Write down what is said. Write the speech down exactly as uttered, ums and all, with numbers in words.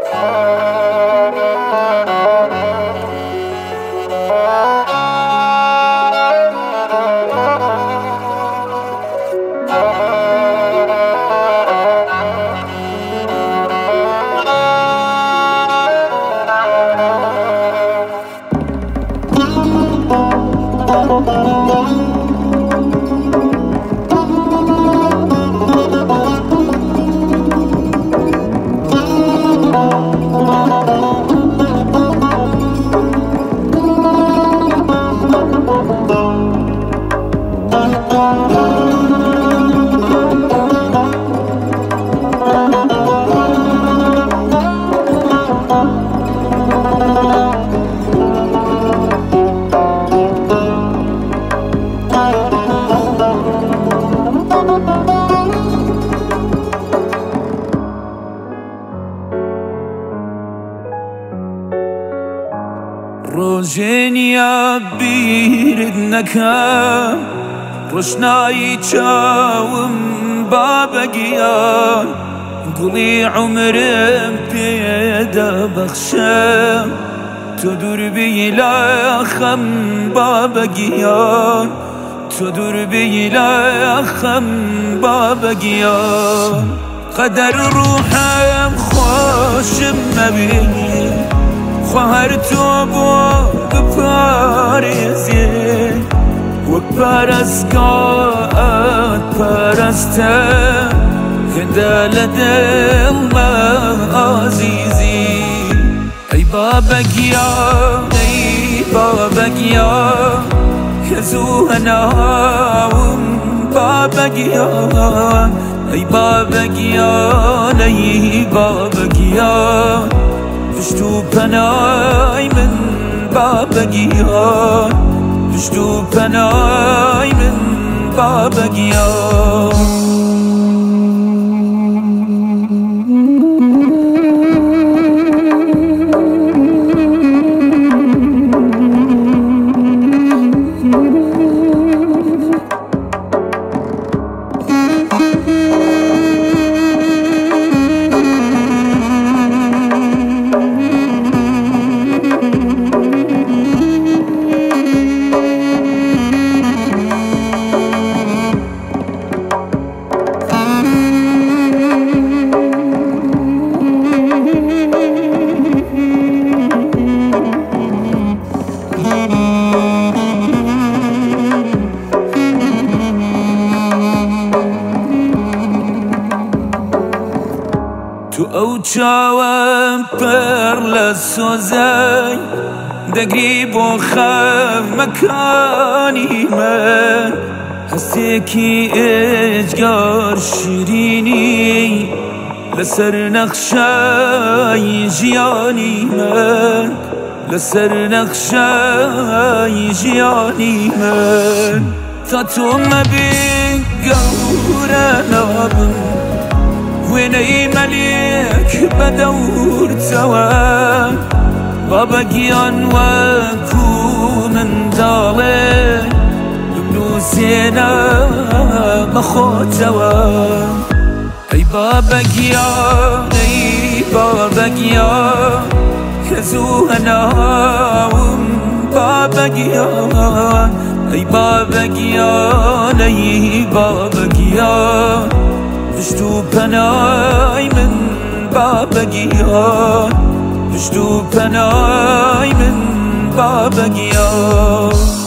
روژینیا بیرد نکم روشنایی چاوم بابگیان گلی عمرم پیدا بخشم تو دور بیلاخم بابگیان تو دور بیلاخم بابگیان قدر روحم خوشم مبینی خواهر تو بود پارزی وک پرستگاهت پرستم هدال دل عزیزی ای بابگیان ای بابگیان کزو هناوم بابگیان ای بابگیان ای بابگیان پشتو پنای من بابگیان پشتو پنای من بابگیان تو ئەو چاوم پڕ لە سۆزەی دەگری بۆ خەمەکانی من هەستێکی ئێجگار شیرینی لەسەر نەخشەی ژیانی من لەسەر نەخشەی ژیانی من تا تۆ مەبێ گەورە نابم وێنەی مەلێک بەدەورتەوە بابەگیان وەکو منداڵێ بنووسێنە بە خۆتەوە ئەی بابەگیان ئەی بابەگیان کە زوو هەناوم بابەگیان ئەی بابەگیان ئەی بابەگیان پشتو پنای من بابگیان پشتو پنای من بابگیان